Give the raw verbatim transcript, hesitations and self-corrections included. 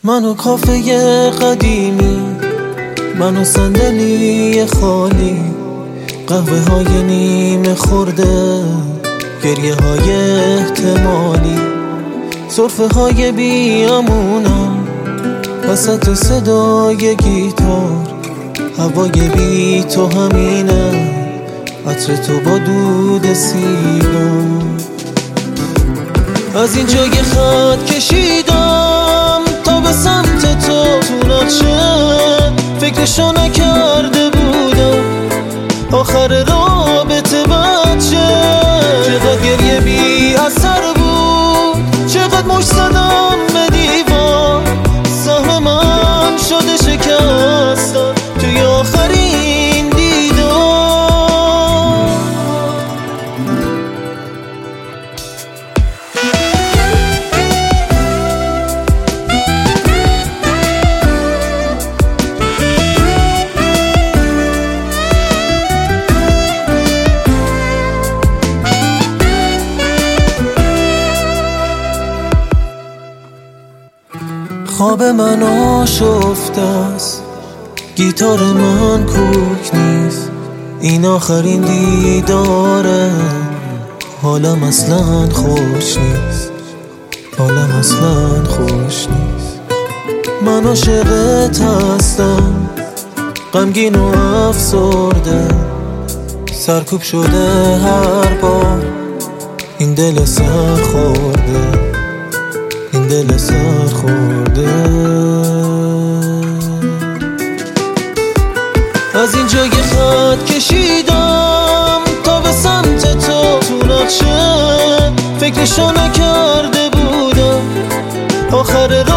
منو کافه قدیمی، منو صندلی خالی، قهوه های نیمه خورده، گریه های احتمالی، سرفه های بیامونم وسط صدای گیتار، هوای بی تو همینه، عطر تو با دود سیگار. از این جای خط کشیدم تا به سمت تو، تو نقشه فکرشو نکرده بودم، آخر رابطه بچه چقدر گریه بی اثر بود، چقدر مش زدم به دیوار، سهم من شده شکستم توی آخرین دیدار. خواب من آشفته است، گیتار من کوک نیست، این آخرین دیداره، حالم اصلا خوش نیست، حالم اصلا خوش نیست. من عاشقت هستم، غمگین و افسرده، سرکوب شده هر بار این دل سر خورده، این دل سر خورده. از این جای خط کشیدم تا به سمت تو، تو نقشه فکرشو نکرده بودم، آخر